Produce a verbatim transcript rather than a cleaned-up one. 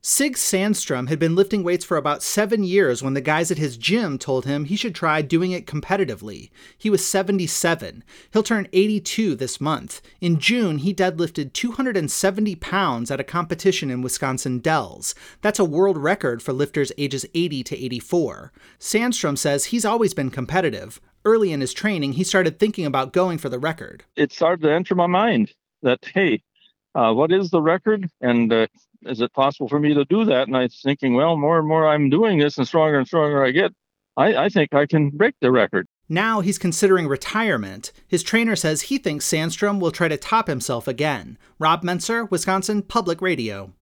Sig Sandstrom had been lifting weights for about seven years when the guys at his gym told him he should try doing it competitively. He was seventy-seven. He'll turn eighty-two this month. In June, he deadlifted two hundred seventy pounds at a competition in Wisconsin Dells. That's a world record for lifters ages eighty to eighty-four. Sandstrom says he's always been competitive. Early in his training, he started thinking about going for the record. It started to enter my mind that, hey, uh, what is the record? And uh, is it possible for me to do that? And I was thinking, well, more and more I'm doing this and stronger and stronger I get, I, I think I can break the record. Now he's considering retirement. His trainer says he thinks Sandstrom will try to top himself again. Rob Menser, Wisconsin Public Radio.